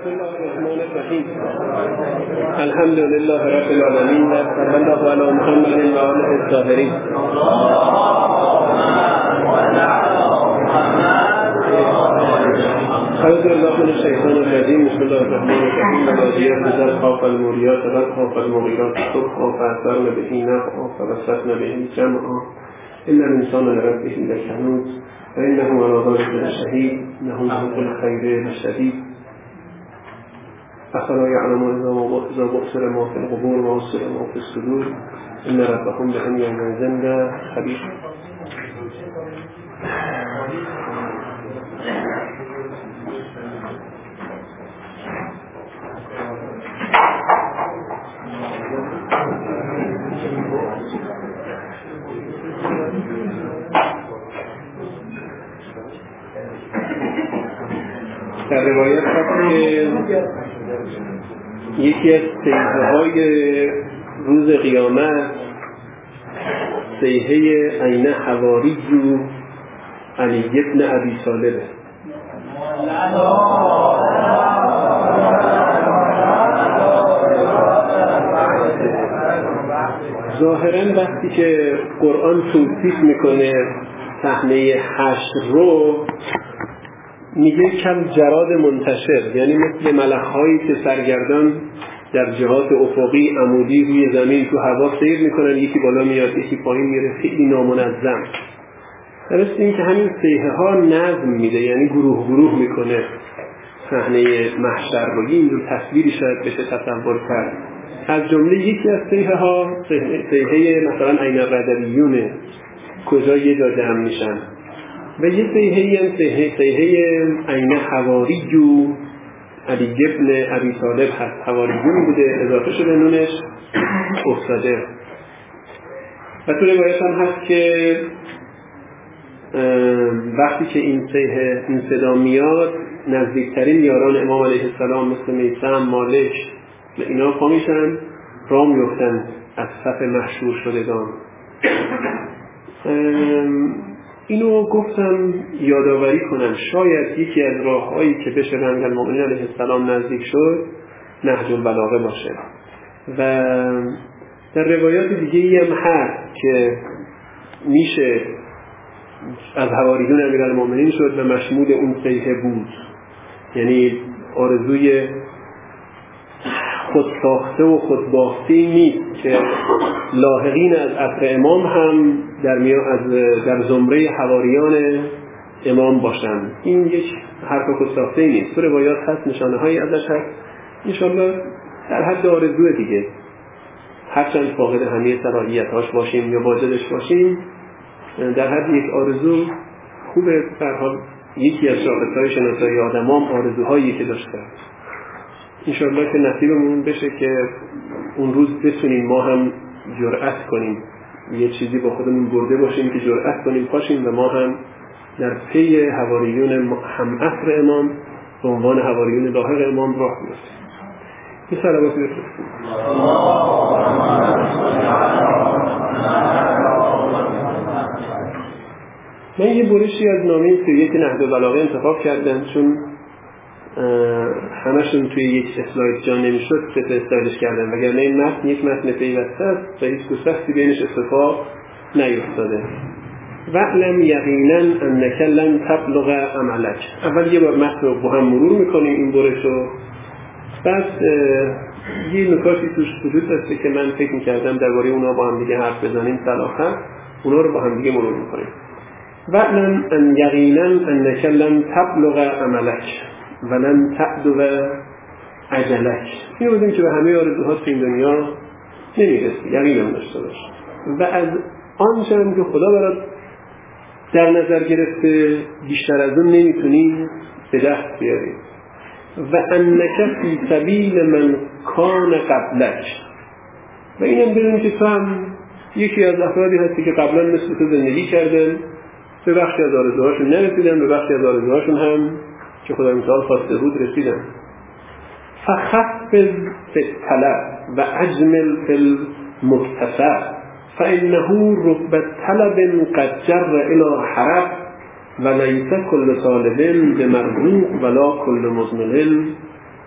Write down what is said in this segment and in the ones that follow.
بسم الله الرحمن الرحیم. الحمد لله رب العالمین و صلی الله علی محمد و آله الطاهرین. اعوذ بالله من الشیطان الرجیم. بسم الله الرحمن الرحیم. الذین اذا خاف الموریات و خاف المغیرات صبح فاثرن به نفعا فوسطن به جمعا إن الإنسان لربه لكنود فإنه على ذلك لشهيد إنه لحب الخير لشديد أفلا يعلم إذا بؤثر ما في القبور ووسع ما في الصدور إن ربهم بهم يومئذ لخبير. در روایت هست که یکی از صیحه‌های روز قیامت صیحه عین حواریج علی ابن ابی طالب. ظاهراً وقتی که قرآن توصیف میکنه صحنه حشر رو میگه کم جراد منتشر، یعنی مثل ملخ‌هایی که سرگردان در جهات افقی عمودی روی زمین تو هوا سیر میکنن، یکی بالا میاد یکی پایین میره، خیلی نامنظم. درست این که همین صیحه ها نظم میده، یعنی گروه گروه میکنه صحنه محشر رو. اینجور تصویری شاید بشه تصور کرد. از جمله یکی از صیحه ها صیحه مثلا عین الردویونه، کجا یه جا جمع میشن، و یه صیحه عین حواریج علی ابن ابی طالب هست. حواریجون بوده، اضافه شده نونش افتاده. و تو روایت هم هست که وقتی که این صدا میاد، نزدیکترین یاران امام علیه السلام مثل میثم، مالک اینا پا میشن راه میفتن از صف محشور شدگان. اینو گفتم یادآوری کنم، شاید یکی از راه‌هایی که بشه به امیرالمؤمنین علیه السلام نزدیک شد نهج البلاغه باشه. و در روایات دیگه‌ای هم هست که میشه از حواریون امیرالمؤمنین شد و مشمول اون صیحه بود، یعنی آرزوی خود ساخته و خود بافتی نیست که لاحقین از عصر امام هم در زمره حواریان امام باشند. این یک حرف خود ساخته نیست، تو روایات هست، نشانه هایی ازش هست. انشالله در حد آرزوی دیگه، هرچند فاقد همه صلاحیت‌هاش باشیم یا واجدش باشیم، در حد یک آرزو خوبه. در حال یکی از شاخص‌های شناسایی آدمام آرزوهایی که داشته، انشالله که نصیبمون بشه که اون روز بتونیم ما هم جرأت کنیم، یه چیزی با خودمون برده باشیم که جرأت کنیم پاشیم و ما هم در پی حواریون هم عصر امام به عنوان حواریون لاحق امام راه بیفتیم. این صلواتی بفرستیم. من یه برشی از نامه سریعت نهج البلاغه انتخاب کردم، چون همشون توی یک اسلاید جا نمیشد سه استایلش کردم، وگرنه این متن یک متن پیوسته است و هیچ گسستی بینش اتفاق نیفتاده. وعلم یقینا انک لن تبلغ عملک. اول یه بار متن رو با هم مرور میکنیم این برش رو، بعد یه نکاتی توش وجود داشته که من فکر میکردم درباره اونا با هم دیگه حرف بزنیم، صلاحا اونا رو با هم دیگه مرور میکنیم. وعلم ان یقینا انک لن تبلغ عملک ولن تعدو عجلک. این رو بودیم که به همه آرزوها تو این دنیا نمیرسی، یقینم داشته باش. و از آنچه هم که خدا برات در نظر گرفته بیشتر از اون نمیتونی به دست بیاری. و انک فی سبیل من کان قبلک. و اینم بدونی که تو هم یکی از افرادی هستی که قبلا مثل تو زندگی کردن، به بخشی از آرزوهاشون نرسیدن، به بخشی از آرزوهاشون هم که خدا مثال خواسته بود رسیدن. فخفف فی الطلب و اجمل فی المکتسب فانه رب طلب قد جر الى حرب و لیس کل طالب بمرغوب ولا کل مضمل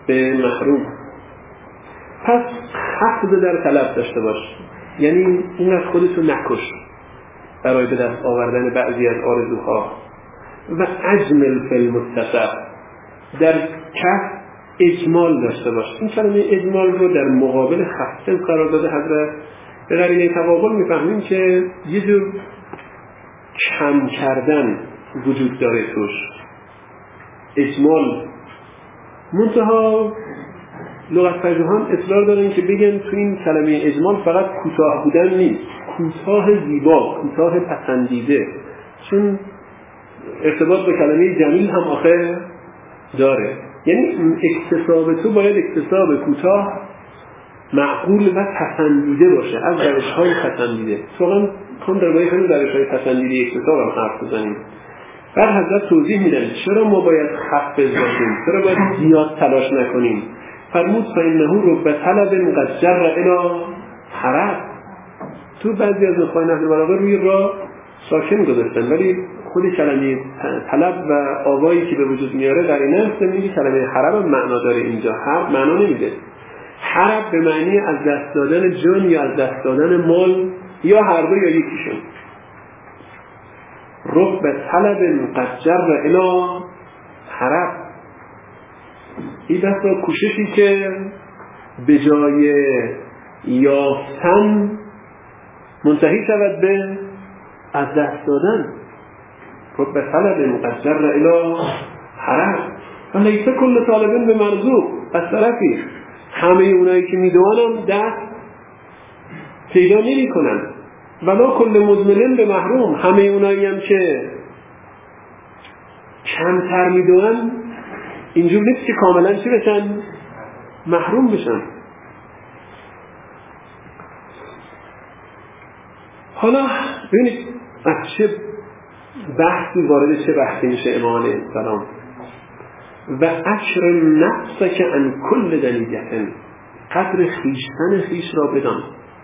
به محروم. پس حفظ در طلب داشته باش، یعنی اینقدر خودتو نکش برای به دست آوردن بعضی از آرزوها. و اجمل فی المکتسب، در کسب اجمال داشته باش. این کلمه اجمال رو در مقابل خفض قرار داده حضرت. به قرینه تقابل میفهمیم که یه جور کم کردن وجود داره توش، اجمال. منتها لغت‌پژوهان اصرار دارن که بگن تو این کلمه اجمال فقط کوتاه بودن نیست، کوتاه زیبا، کوتاه پسندیده، چون ارتباط به کلمه جمیل هم آخر داره. یعنی اکتساب تو باید اکتساب کوتاه، معقول و پسندیده باشه، از روش‌های پسندیده. واقعا کام در باید همین روش‌های پسندیده اکتساب هم حرف بزنیم. بعد حضرت توضیح میدن چرا ما باید خفض باشیم، چرا باید زیاد تلاش نکنیم. فرمود فإنه رب طلب قد جر الی حرب. تو بعضی از نخبه نحو البلاغه روی را ساکن گذاشتن، ولی خود کلمه طلب و آوایی که به وجود میاره قرینه است. میگه کلمه حرب هم معنا داره اینجا، حرب معنا نمیده. حرب به معنی از دست دادن جان یا از دست دادن مال، یا هر دو یا یکیشون. رب طلب قد جر الی حرب، این دستا کوششی که به جای یافتن منتهی شود به از دست دادن. رب طلب قد جر الی حرب و لیس کل طالب به مرزوق. از طرفی همه اونایی که میدوانم دست پیدا نمی کنن، ولا کل مزملن به محروم. همه اونایی هم که کمتر میدونن اینجور نیست که کاملا چی بشن؟ محروم بشن. حالا ببینید از چه بحثی وارد چه بحثی میشه امام علیه السلام. و اکرم نفسک عن کل دنیته، قدر خیشتن خیش را بدان.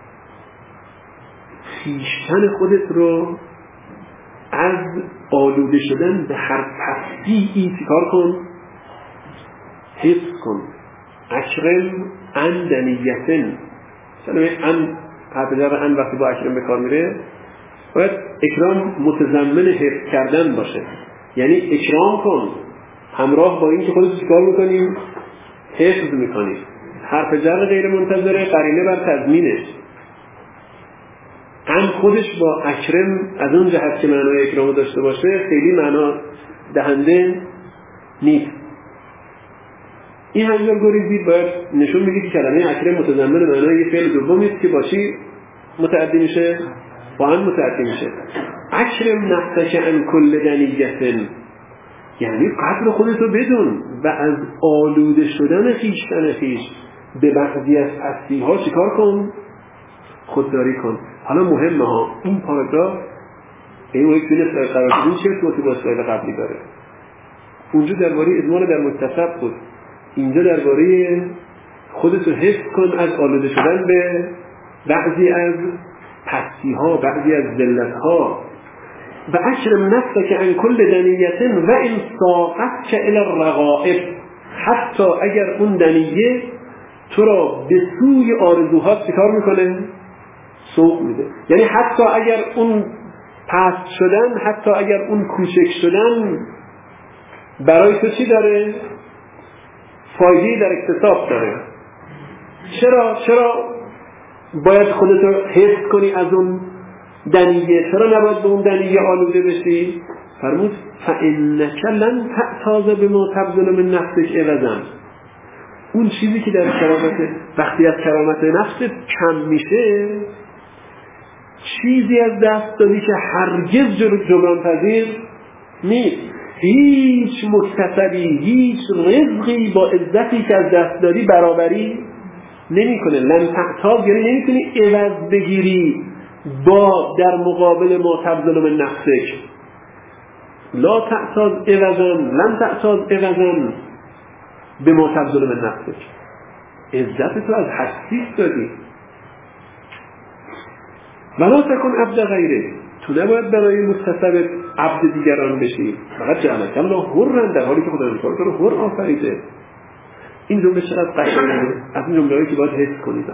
خیشتن خودت رو از آلوده شدن به هر پستی چیکار کن؟ حفظ کن. اکرم عن دنیتن، کلمه ان حرف جر ان وقتی با اکرم به کار میره باید اکرام متضمن حفظ کردن باشه، یعنی اکرام کن همراه با این که خودت چیکار میکنی؟ حفظ میکنی. حرف جر غیر منتظره قرینه بر تضمینش. ان خودش با اکرم از اون جهت که معنای اکرام داشته باشه خیلی معنا دهنده نیست. این همینجور گریزید باید نشون میده که کلمه اکرم متضمن معنای یه فعل دومی است که با چی متعدی میشه؟ با ان متعدی میشه. اکرم نفسک عن کل دنیته، یعنی قدر خودتو بدون و از آلوده شدن خیشتن خیش به بعضی از پستی ها چیکار کن؟ خودداری کن. حالا مهمه ها، این پاراگراف این وقتی تونه قرار بدین چه ارتباطی با اسرائیل قبلی داره؟ اونجا درباره اجمال در مکتسب بود، اینجا درباره خودتو حفظ کن از آلوده شدن به بعضی از پستی ها، بعضی از ذلت ها. و اکرم نفسک عن کل دنیته و ان ساقتک الی الرغائب، حتی اگر اون دنیه تو را به سوی آرزوها چیکار میکنه؟ سوق میده. یعنی حتی اگر اون پست شدن، حتی اگر اون کوچک شدن برای تو چی داره؟ فایده در اکتساب داره. چرا باید خودتو حفظ کنی از اون دنیه؟ چرا نباید به اون دنیه آلوده بشی؟ فرمود فإنک لن تعتاض بما تبذل من نفسک عوضا. اون چیزی که در کرامت، وقتی از کرامت نفست کم میشه، چیزی از دست دادی که هرگز جبران پذیر نیست. هیچ مکتسبی، هیچ رزقی با عزتی که از دست دادی برابری نمی کنه. لن تعتاض یعنی نمی کنی عوض بگیری با در مقابل ما تبذل من نفسک. لا تعتاض عوضا، لن تعتاض عوضا به ما تبذل من نفسک. عزت تو از هستی دادی. ولا تکن عبد غیره، تو نباید برای مکتسب عبد دیگران بشی. فقط جعلک الله حرا، در حالی که خدا تو رو حر آفریده. این جمله چقدر قشنگه، از این جمله‌ای که باید حس کنید.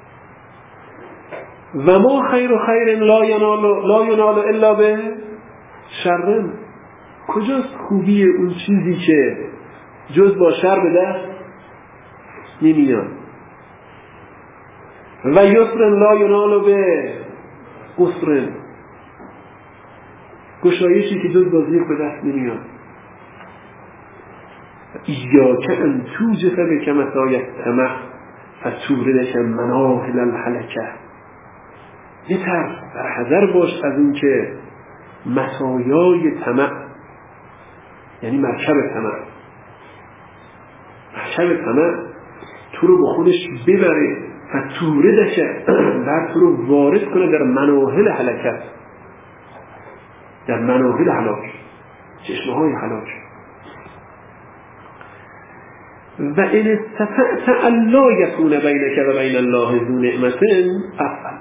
و ما خیر و خیر لا ینال الا به شر. کجاست خوبی اون چیزی که جز با شر به دست نمیاد؟ و یسر لا ینال به عسر، گشایشی که جز با ضیق به دست نمیاد. ایاک ان توجف بک مسایه طمع فتوردک مناهل الهلکه. یتر در حذر باش از این که مسایای طمع، یعنی مرکب طمع تو رو با خودش ببره، فتوردک، بر تو رو وارد کنه در مناهل هلکت، در مناهل هلاک، چشمه‌های هلاک. و ان استطعت الا یکون بینک و بین الله ذو نعمت افعل.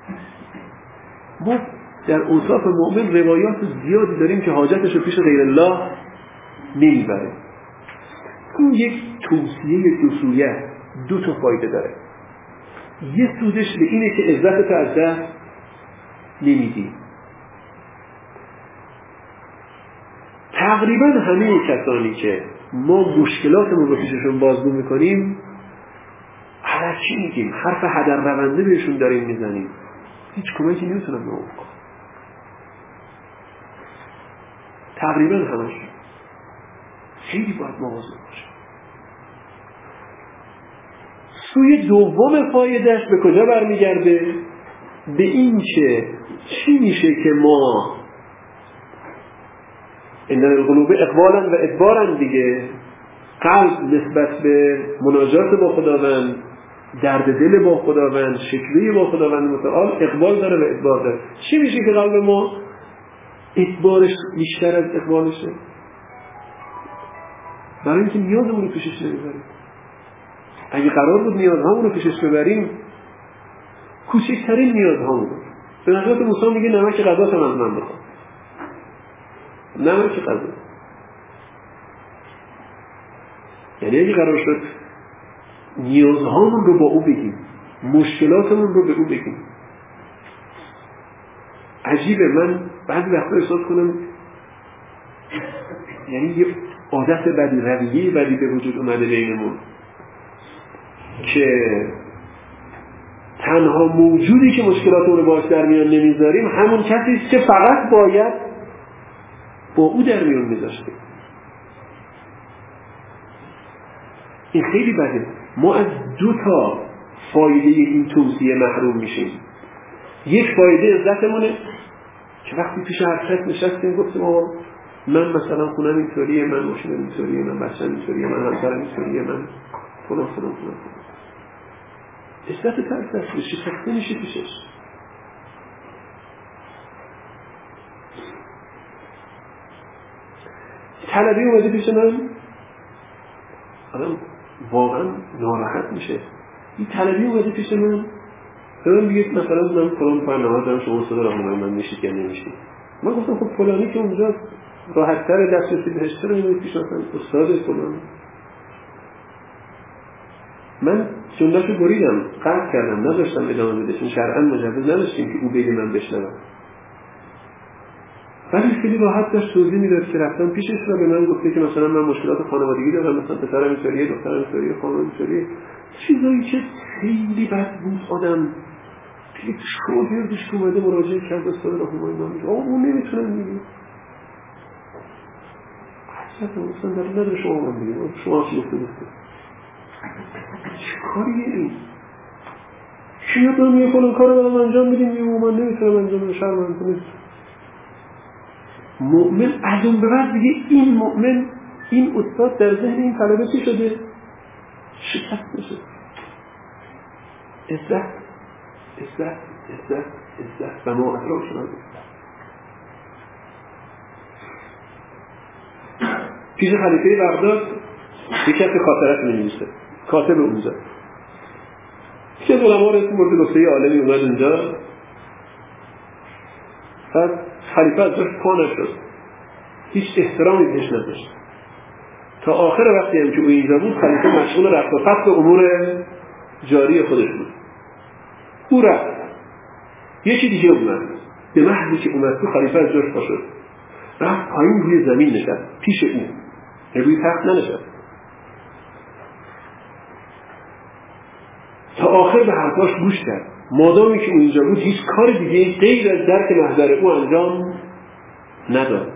ما در اوصاف مؤمن روایات زیادی داریم که حاجتش رو پیش غیر الله نمیبره. این یک توصیه دو سویه، دو تا فایده داره. یه سودش به اینه که عزتت از دست نمیدی. تقریبا همه کسانی که ما مشکلاتمون رو پیششون بازگو میکنیم، علکی میگیم، حرف هدر رونده بهشون داریم میزنیم، هیچ کمکی نمیتونم به اون کنم. تقریبا همش خیلی باید مواظب باشه. سوی دوم فایدهش به کجا برمیگرده؟ به این که چی میشه که ما ان القلوب اقبالا و ادبارا دیگه، قلب نسبت به مناجات با خداوند، درد دل با خداوند، شکوه با خداوند متعال اقبال داره و ادبار داره. چی میشه که قلب ما ادبارش بیشتر از اقبالشه؟ برای اینکه نیازمون رو پیشش نمیبریم. اگه قرار بود نیازهامون رو پیشش ببریم، کوچکترین نیازهامون رو، به نظرت موسی میگه نمک غذاتم از من بخواد، نمک غذا. یعنی اگه قرار شد نیازهامون رو با او بگیم، مشکلاتمون رو به او بگیم. عجیبه، من بعضی وقتا احساس کنم یعنی یه عادت بدی، رویه بدی به وجود اومده بینمون که تنها موجودی که مشکلاتمون رو باش در میان نمیذاریم همون کسی است که فقط باید با او در میان میذاشتیم. این خیلی بده. ما از دو تا فایده این توصیه محروم میشیم. یک فایده عزتمونه که وقتی پیش هر کس نشستیم گفتیم آقا من مثلا خونم اینطوریه، من ماشینم اینطوریه، من بچه‌م اینطوریه، من همسرم اینطوریه، من فلان. عزت ترسست بشی، سخته میشه پیشش. طلبی اومده پیش من، آدم واقعا ناراحت میشه. این طلبی اومده پیش من به من بگید مثلا من فلان برنامه دارم، شما صدا راهنمایی من میشید یا نمیشید. من گفتم خب فلانی که اونجا راحت‌تر دسترسی بهش چرا نمی‌دید پیش مثلا استاد فلان. من جمله‌شو بریدم، قطع کردم، نذاشتم ادامه بده، چون شرعاً مجوز نداشتیم که او بگه من بشنوم. ولی خیلی راحت داشت توضیح میداد که رفتم پیشش و به من گفته که مثلا من مشکلات خانوادگی دارم، مثلا پسرم اینطوریه، دخترم اینطوریه، خانومم اینطوریه، چیزایی که خیلی بد بود. آدم یک شاگردش اومده مراجعه کرد استاد راهنمایی من میگه آقا اون نمیتونه میگه اصلا در نداره شما من میگه شما چی گفته چه کاریه این؟ چیه دارم یه فلان کار رو برام انجام میدیم یه من نمیتونم انجام بده، شرمم کنید. مؤمن از اون به بعد دیگه این مؤمن، این استاد در ذهن این طلبه چی شده؟ شکست میشه. عزت و ما اطراف شدن. پیش خلیفه بغداد یک کسی خاطرات می‌نویسه، کاتب اونجا که علما رسم مورد گفته عالمی اومد اونجا، بعد خلیفه ازش پا نشد، هیچ احترامی بهش نداشت. تا آخر وقتی هم که او اینجا بود خلیفه مشغول رفت و فصل امور جاری خودش بود. او رفت، یکی دیگه اومد. به محضی که اومد تو خلیفه از جاش پا شد، رفت پایین روی زمین نشست پیش او، روی تخت ننشست. تا آخر به حرفاش گوش کرد. مادامی که او اینجا بود هیچ کار دیگه غیر از درک محضر او انجام نداد.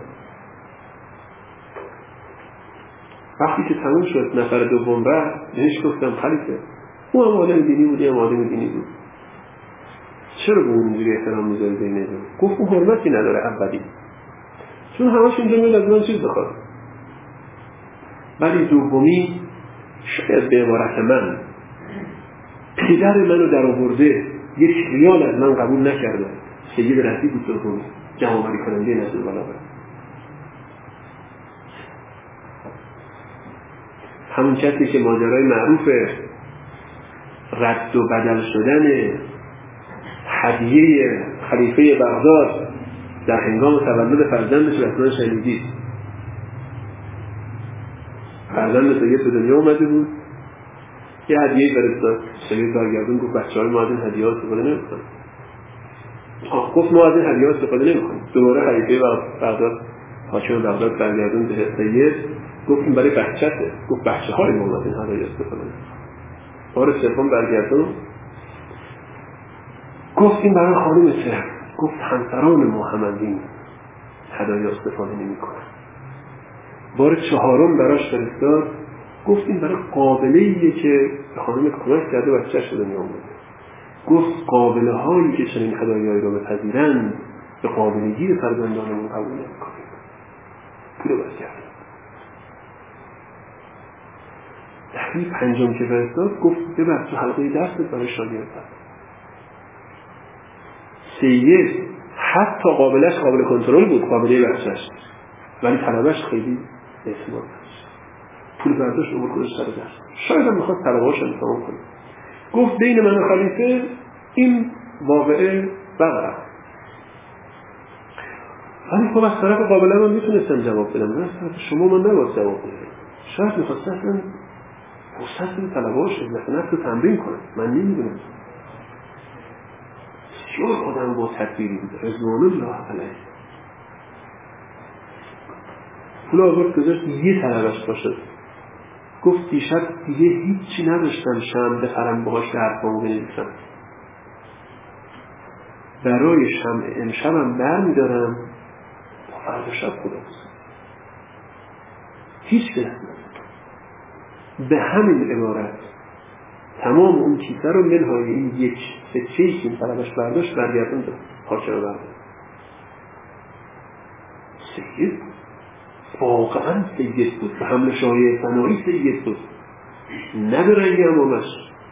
وقتی که تموم شد نفر دوم رفت، بهش گفتم خلیفه او هم آدم دینی بود، هم آدم دینی بود، چرا به اون اینجوری احترام میذاری بین دو؟ گفت اون حرمتی نداره اولی، چون همش اینجا میاد از من چیز بخواد، ولی دومی شاید به عبارت من پدر منو در آورده یک ریال از من قبول نکرده. سید رفیع بود دومی، جمع‌آوری کننده نزد بلاغه. همون کسی که ماجرای معروف رد و بدل شدن هدیه خلیفه بغداد در هنگام تولد فرزندش رسول شنیدید. فرزند سید به دنیا اومده بود، یه هدیه فرستاد. سید برگردون گفت بچه‌های ما از این هدیه‌ها استفاده نمی‌کنن. گفت ما از این هدیه‌ها استفاده نمی‌کنیم. دوباره خلیفه بغداد حاکم بغداد برگردون به سید گفت این برای بچه‌ته. گفت بچه‌های ما از این هدیه‌ها استفاده نمی‌کنن. بار سوم برگردون گفت این برای خانومته. گفت همسران ما هم از این هدایا استفاده نمی‌کنن. بار چهارم براش فرستاد، گفت این برای قابله‌ایه که خانم کمک کرده بچه‌ش رو دنیا آورده. گفت قابله هایی که چنین هدایایی رو بپذیرند به قابلگی فرزندانمون قبول نمی‌کنیم. پول بس کرد. دفعه پنجم که فرستاد گفت ببر تو حلقه درست برای شاگرد. سید حتی قابلش قابل کنترل بود، قابله بچه‌ش، ولی طلبش خیلی اعتماد نداشت. پول برداشت عمر خودش سر دست. شاید هم میخواد طلبهاش رو تمام کنه. گفت بین من و خلیفه این واقعه برقرار، ولی خب از طرف قابله من میتونستم جواب بدم، از طرف شما من نباید جواب بدم. شاید میخواست اصلا فرصت به طلبهاش عزت نفس رو تمرین کنه، من نمیدونم. بسیار آدم با تدبیری بود، رضوان الله علیه. پول آورد گذاشت یه طلبش باشد. گفت دیشب دیگه هیچی نداشتم شم بخرم باهاش حرفامو بنویسم، برای شمع امشبم برمیدارم تا فردا شب خدا بزن. هیچ کس به همین عبارت تمام اون کیسه رو منهای این یک سکه‌ای که این طلبش برداشت برگردون داد حاکم برداشت. سید واقعا سید بود، به حمل شایع ثنایی سید بود، نه به رنگ امامش.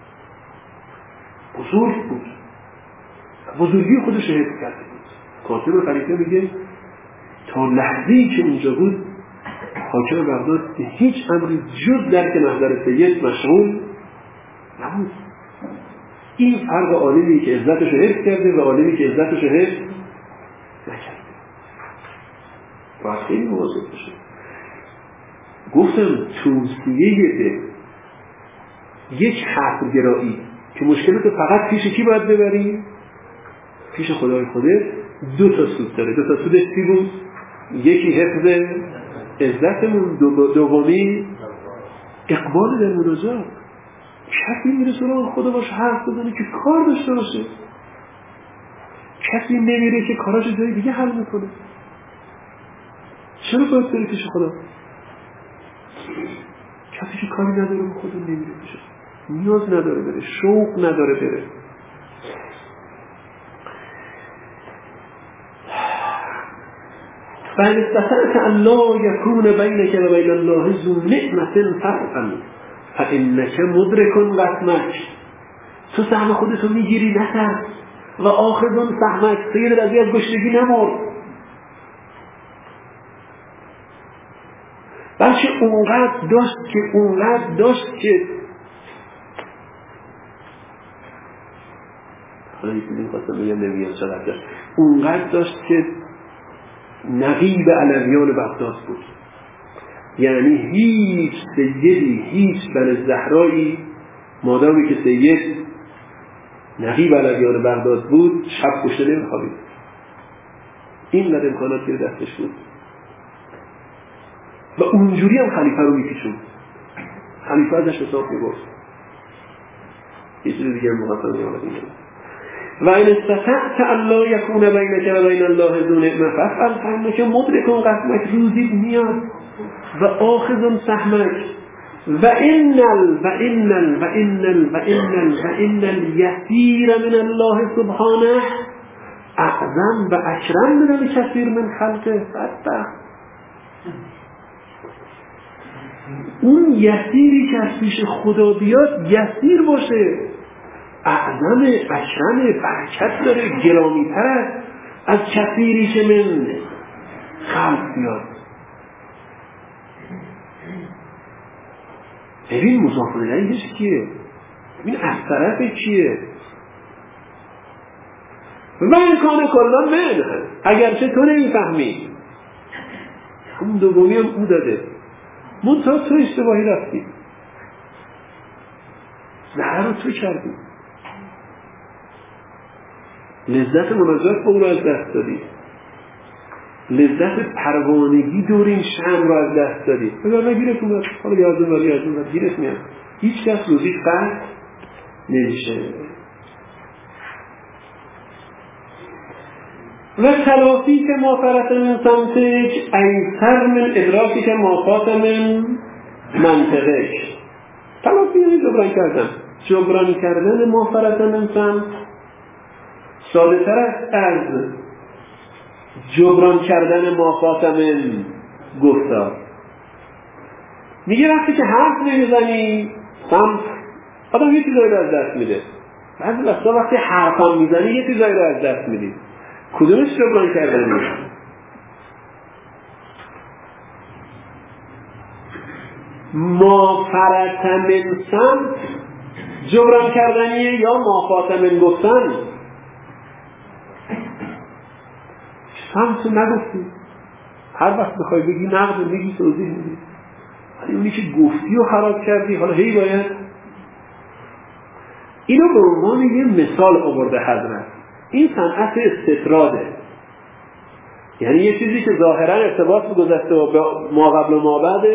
بزرگ بود، بزرگی خودش رو حفظ کرده بود. کاتب خلیفه میگه تا لحظه‌ای که اونجا بود حاکم بغداد به هیچ امری جز درک محضر سید مشغول نبود. این فرق عالمی که عزتش رو حفظ کرده و عالمی که عزتش رو حفظ نکرده. باید خیلی مواظب باشه. گفتم توصیه به یک حق‌گرایی که مشکلت فقط پیش کی باید ببری؟ پیش خدای خودت. دو تا سود داره. دو تا سودش چی بود؟ یکی حفظ عزتمون، دومی اقبال در مناجات. کسی میره سراغ خدا باشه حرف بزنه که کار داشته باشه، کسی نمیره که کاراش جای دیگه حل میکنه. چرا باید بره پیش خدا؟ کسی که کاری نداره به خدا نمیره پیش، نیاز نداره بره، شوق نداره بره. فإن استطعت أن لا يكون بينك وبين الله ذو نعمة فافعل فإنك مدرك قسمك. تو سهم خودتو میگیری نترس و آخذ سهمک. سید رضی از گشنگی نمرد، بلکه اونقدر داشت که حالا یه چیزی خواستم بگم چقدر داشت. اونقدر داشت که نقیب علویان بغداد بود. یعنی هیچ سیدی، هیچ بن زهرایی مادامی که سید نقیب علویان بغداد بود شب کشته نمیخوابید. این قدر امکانات که دستش بود و اونجوری هم خلیفه رو میکشون. خلیفه ازش حساب میگفت. یه چیز دیگه مقصد میامد و این استطعت الا یکون بینک و بین الله ذو نعمه فافعل فانک مدرک قسمک، روزی میاد و آخذ سهمک و ان الیسیر من الله سبحانه اعظم و اکرم من الکثیر من خلقه. اون یسیری که از پیش خدا بیاد یسیر باشه، اعظم، اکرم، برکت داره، گرامی‌تر از کثیری که من خلق بیاد. ببین مضاف الیهش کیه؟ ببین از طرف کیه؟ و امکان کلا من اگرچه تو نمیفهمی، اون دومی هم او داده، منتها تو اشتباهی رفتی، ضرر رو تو کردی، لذت مناجات با اون رو از دست دادی، لذت پروانگی دور این شمع رو از دست دادی. بذار نگیرت اومد، حالا یازون گیرت میاد، هیچ کس روزی قطع نمیشه. و تلافی که ما فرط من سمتش ایسر من ادراکی که ما فات من منطقش. تلافی یعنی جبران کردن ما فرط من سمت ساده تر است از جبران کردن ما فات من گفتار. میگه وقتی که حرف نمیزنی سمت آدم یه چیزایی رو از دست میده، بعضی وقتا وقتی حرف هم میزنی یه چیزایی رو از دست میدی. کدومش جبران کردنی؟ ما فرط من سمت جبران کردنیه یا ما فات من گفتن؟ سمت رو نگفتی، هر وقت بخوای بگی نقد میگی، توضیح میدی، ولی اونی که گفتی و خراب کردی حالا هی باید اینو به عنوان یه مثال آورده حضرت. این صنعت استطراده، یعنی یه چیزی که ظاهرا ارتباط به گذشته و ما قبل و ما بعد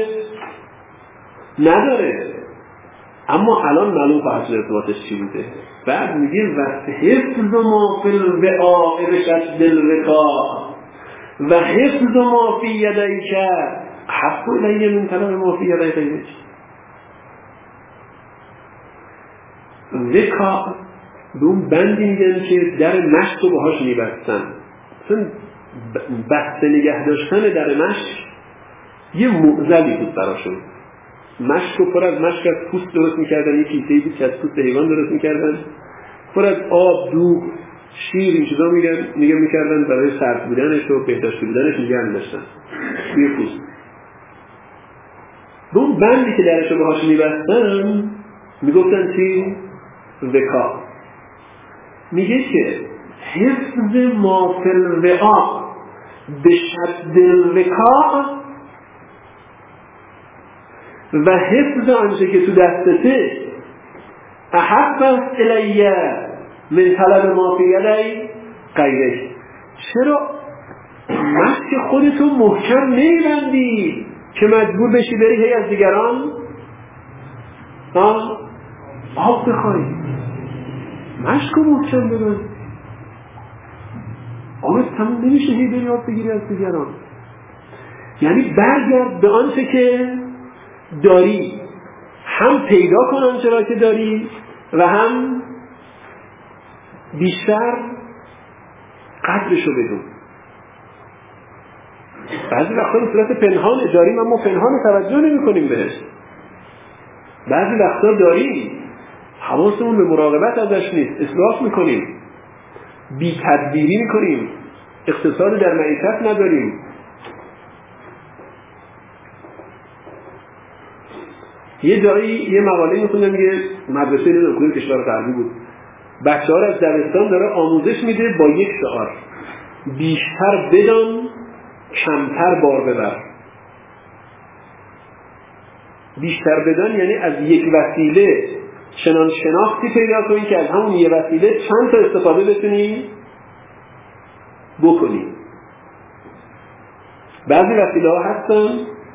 نداره، اما الان معلوم خواهد ارتباطش چی بوده. بعد میگه و حفظ ما فی الوعاء بشد الوقاء و حفظ ما فی یدیک حق الی من طلب ما فی یدی غیرک. وقاء به اون بندی میگن که در مشک رو باهاش میبستن. مثلا بسته نگه داشتن در مشک یه معضلی بود براشون. مشک رو پر از مشک از پوست درست میکردن، یه کیسه‌ای بود که از پوست حیوان درست میکردن، پر از آب، دوغ، شیر، این چیزا میکردن برای سرد بودنش و بهداشت بودنش نگه می‌داشتن توی پوست. به اون بندی که درش رو باهاش میبستن میگفتن چی؟ وقاء. میگه که حفظ ما فی الوعاء بشد الوقاء و حفظ آنچه که تو دستته احب الی من طلب ما فی یدی غیرک. چرا مشک خودتو محکم نمیبندی که مجبور بشی بری هی از دیگران آب بخوای؟ مشکو محکم ببند، آب تموم نمیشه هی بری آب بگیری از دیگران. یعنی برگرد به آنچه که داری، هم پیدا کن آنچه را که داری و هم بیشتر قدرشو بدون. بعضی وقتا به صورت پنهان داریم اما پنهان توجه نمی کنیم بهش. بعضی وقتا داریم حواسمون به مراقبت ازش نیست، اصلاح میکنیم، بی تدبیری میکنیم، اقتصاد در معیشت نداریم. یه جایی یه مقاله میخوندم میگه مدرسه نظامی کشور غربی بود، بچه‌ها رو از دبستان داره آموزش میده با یک شعار: بیشتر بدان کمتر بار ببر. بیشتر بدان یعنی از یک وسیله چنان شناختی پیدا کنی که از همون یه وسیله چند تا استفاده بتونی بکنی. بعضی وسیله ها هستن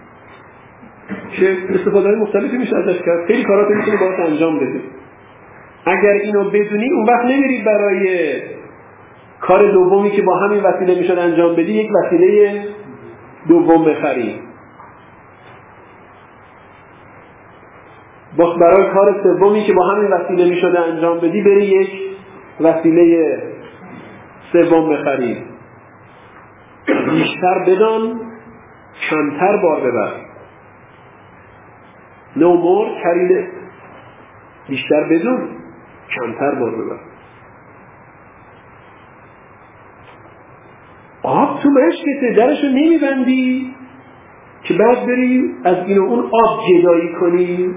که استفاده های مختلفی میشه ازش کرد، خیلی کارات میتونی باید انجام بدی. اگر اینو بدونی اون وقت نمیری برای کار دومی که با همین وسیله میشد انجام بدی یک وسیله دوم بخری. برای کار سومی که با همین وسیله میشد انجام بدی بری یک وسیله سوم بخری. بیشتر بدان کمتر بار ببر. No more carry less. بیشتر بدون کمتر بار ببر. آب تو مشکته درشو نمیبندی که بعد بری از این و اون آب جدایی کنی.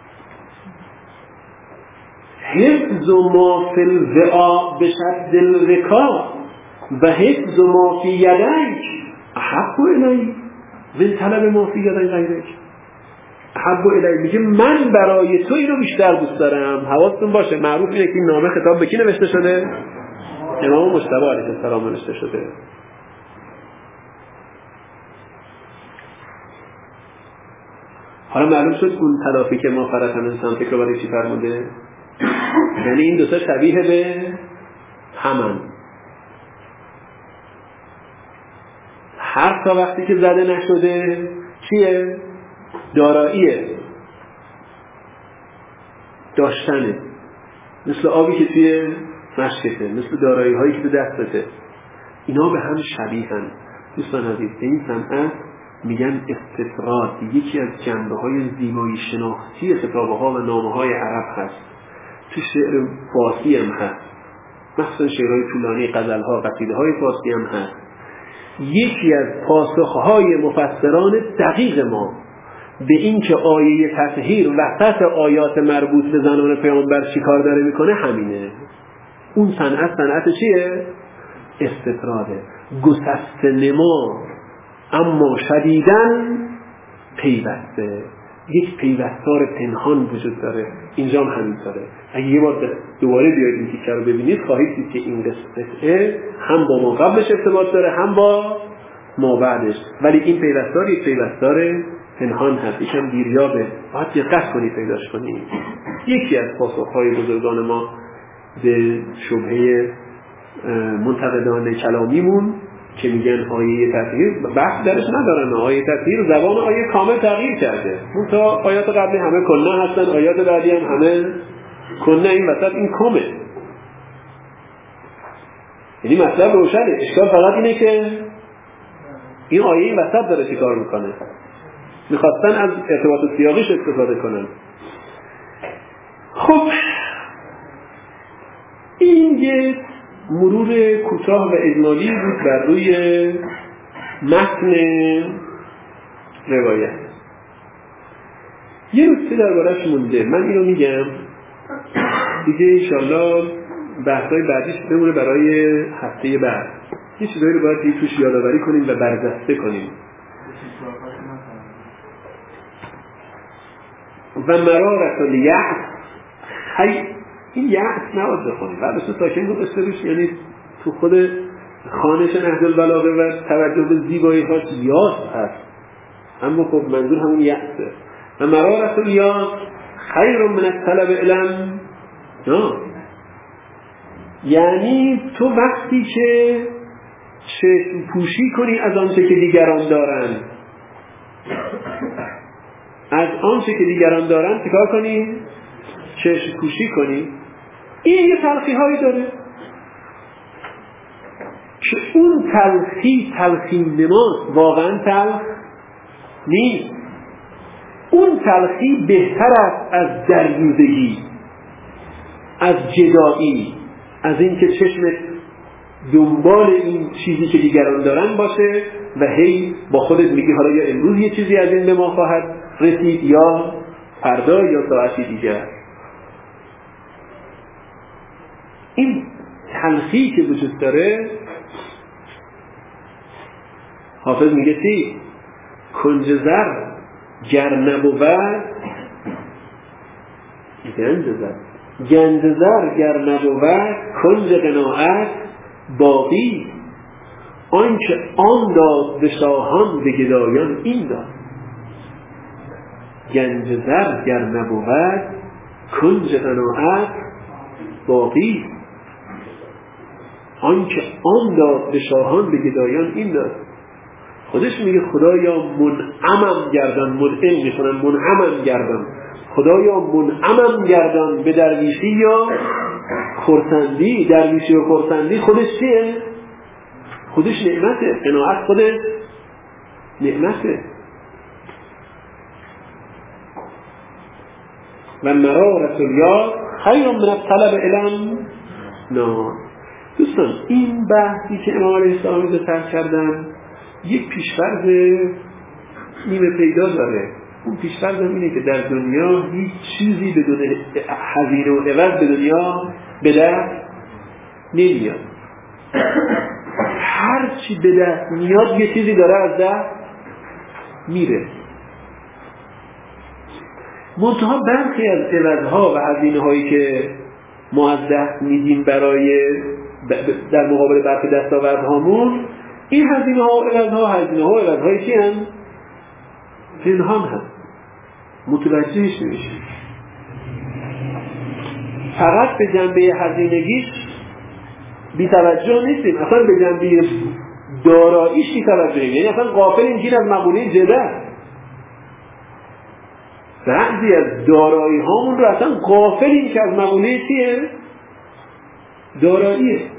حفظ ما فی الوعاء بشد الوکا و حفظ ما فی یدیک احب الی من طلب ما فی یدی غیرک. احب الی میگه من برای تو اینو بیشتر دوست دارم. حواستون باشه معروف اینه که این نامه خطاب به کی نوشته شده؟ امام مجتبی علیه السلام نوشته شده. حالا معلوم شد اون تلافی که ما فراتن انسان فکر برای چی فرموده؟ یعنی این دوتا شبیه به همن. هر تا وقتی که زده نشده چیه؟ داراییه، داشتنه. مثل آبی که توی مشکته، مثل دارایی هایی که تو دستته. اینا به هم شبیهن. دوستان عزیز این صنعت میگن استطراد، یکی از جنبه های زیبایی شناختی خطابه ها و نامه های عرب هست. تو شعر فارسی هم هست، مثلا شعرهای طولانی، غزل ها، قصیده های فارسی هم هست. یکی از پاسخهای مفسران دقیق ما به این که آیه تطهیر وسط آیات مربوط به زنان پیامبر چی کار داره میکنه همینه. اون صنعت چیه؟ استطراده، گسسته نما اما شدیدن پیوسته. یک پیوستار پنهان وجود داره. اینجا هم همینطوره. اگه یه بار دوباره بیاید این تیکه رو ببینید خواهید دید که این قصه هم با ما قبلش ارتباط داره هم با ما بعدش، ولی این پیوستار یک پیوستار پنهان هست. یکم دیریابه، باید دقت کنید پیداش کنید. یکی از پاسخهای بزرگان ما به شبهه منتقدان کلامیمون که میگن آیه تطهیر بحث درش ندارن، آیه تطهیر زبان آیه کامل تغییر کرده. اون تا آیات قبلی همه کنه هستن، آیات بعدی هم همه کنه، این وسط این کمه. یعنی مطلب روشنه. اشکال فقط اینه که این آیه این وسط داره چی کار میکنه. میخواستن از ارتباط سیاقیش استفاده کنن. خب این یه مرور کوتاه و اجمالی بود بر روی متن روایت. یه نکته درباره‌اش مونده، من اینو میگم دیگه انشالله بحث‌های بعدیش بمونه برای هفته بعد. یه چیزایی رو باید توش یادآوری کنیم و برجسته کنیم. و مرارت الیأس، این یأس نباید بخونیم. بعد تو ساکن گذاشته روش، یعنی تو خود خوانش نهج البلاغه و توجه به زیبایی هاش یاس هست، اما خب منظور همون یأسه. و مرارت الیأس خیر من الطلب علم. یعنی تو وقتی که چشم پوشی کنی از آنچه که دیگران دارن، از آنچه که دیگران دارن چیکار کنی؟ چشم پوشی کنی. این یه تلخی هایی داره که اون تلخی نماست، واقعا تلخ نیست. اون تلخی بهتر است از دریوزگی، از جدایی، از این که چشمت دنبال این چیزی که دیگران دارن باشه و هی با خودت میگی حالا یا امروز یه چیزی از این به ما خواهد رسید یا فردا یا ساعتی دیگر. این تلخی که وجود داره، حافظ میگه چی؟ کنج زر گر نبود گنج زر گر نبود کنج قناعت باقی. آنچه آن داد به شاهان به گدایان این داد. گنج زر گر نبود کنج قناعت باقی. آنچه آن داد به شاهان به گدایان این داد. خودش میگه خدایا منعمم گردان، منعم میکنن منعمم گردان، خدایا منعمم گردان به درویشی یا خرسندی. درویشی و خرسندی خودش چیه؟ خودش نعمته. قناعت خودش نعمته. و مرارت الیاد خیر من الطلب علم. نه دوستان، این بحثی که امام علیه السلام ذکر کردن یک پیشفرض نیمه پیدا داره. اون پیشفرض اینه که در دنیا هیچ چیزی بدون هزینه و عوض به دنیا به دست نمیاد. هر چی به دست میاد یه چیزی داره از دست میره. منتها برخی از عوضها و هزینه هایی که ما از دست میدیم برای در مقابل برخی دستاوردهامون، این هزینه ها و عوضهای چی هست؟ پنهان هست، متوجهش نمیشه. فقط به جنبه هزینگیش بی توجه نیستیم، اصلا به جنبه داراییش بی توجهیم. یعنی اصلا غافل این از مقوله جده. بعضی از دارایی هامون رو اصلا غافلیم که از مقوله چیه؟ داراییه.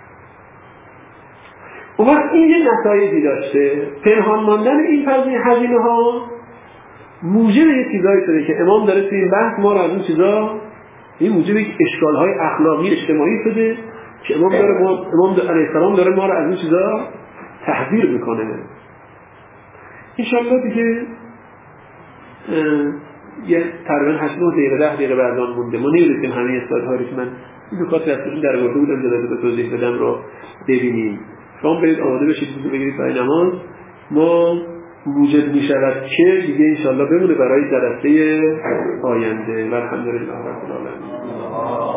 اون وقت این یه نتایجی داشته. پنهان ماندن این هزینه ها موجب یه چیزایی شده که امام داره توی این بحث ما رو از این چیزا، این موجب یک اشکال های اخلاقی اجتماعی شده که امام علیه السلام داره ما رو از این چیزا تحذیر میکنه. انشالله دیگه یه تقریبا 8-9 دقیقه 10 دقیقه بعد آن مونده. ما نمی‌رسیم همه اسلایدها رو که من این نکات رفتشون در آورده بودم جلوی به توضیح بدم رو ببینیم. شما برید آماده بشید بگیرید برای نماز. ما موجب میشود که دیگه انشالله بمونه برای جلسه آینده. الحمدلله رب العالمین.